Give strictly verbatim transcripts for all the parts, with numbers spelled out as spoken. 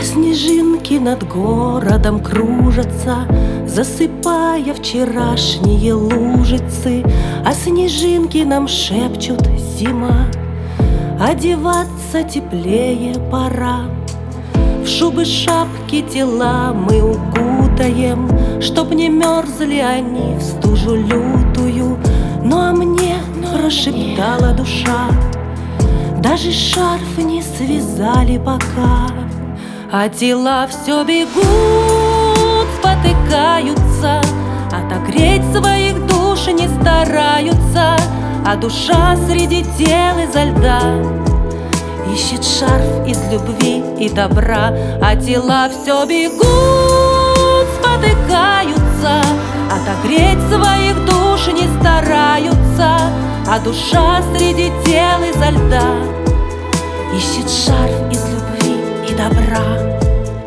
снежинки над городом кружатся, засыпая вчерашние лужицы. А снежинки нам шепчут: зима, одеваться теплее пора. В шубы, шапки тела мы укутаем, чтоб не мерзли они в стужу лютую. Ну а мне прошептала душа: даже шарф не связали пока. А тела все бегут, спотыкаются, отогреть своих душ не стараются. А душа среди тел изо льда ищет шарф из любви и добра. А тела все бегут, спотыкаются, отогреть своих душ не стараются. А душа среди тел изо льда ищет шарф из любви и добра.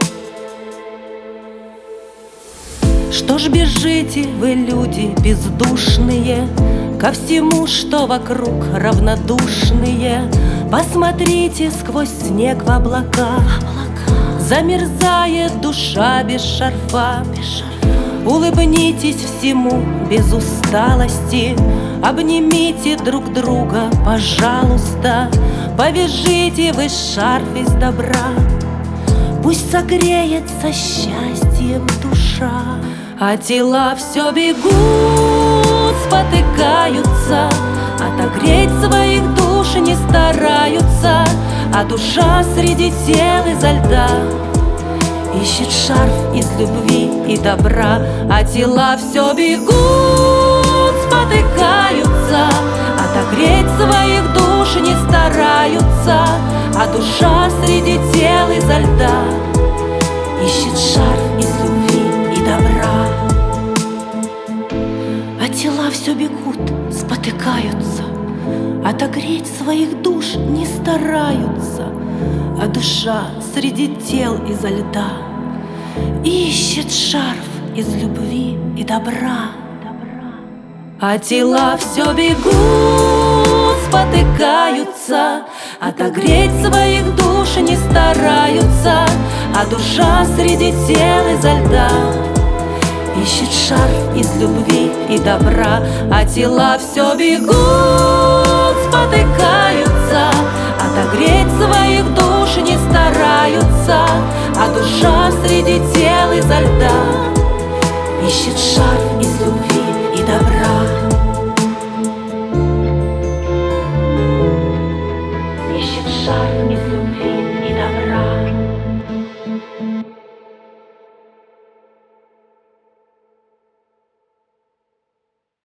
Что ж бежите вы, люди бездушные, ко всему, что вокруг, равнодушные? Посмотрите сквозь снег в облака, замерзает душа без шарфа. Улыбнитесь всему без усталости, обнимите друг друга, пожалуйста. Повяжите вы шарф из добра, пусть согреется счастьем душа. А тела все бегут, спотыкаются, отогреть своих душ не стараются. А душа среди тел изо льда ищет шарф из любви и добра. А тела все бегут, спотыкаются, отогреть своих душ не стараются. А душа среди тел изо льда ищет шарф из любви и добра. А тела все бегут, спотыкаются, отогреть своих душ не стараются. А душа среди тел изо льда ищет шарф из любви и добра. А тела все бегут, спотыкаются, отогреть своих душ не стараются. А душа среди тел изо льда ищет шарф из любви и добра. А тела все бегут, спотыкаются, отогреть своих душ не стараются. А душа среди тел изо льда ищет шарф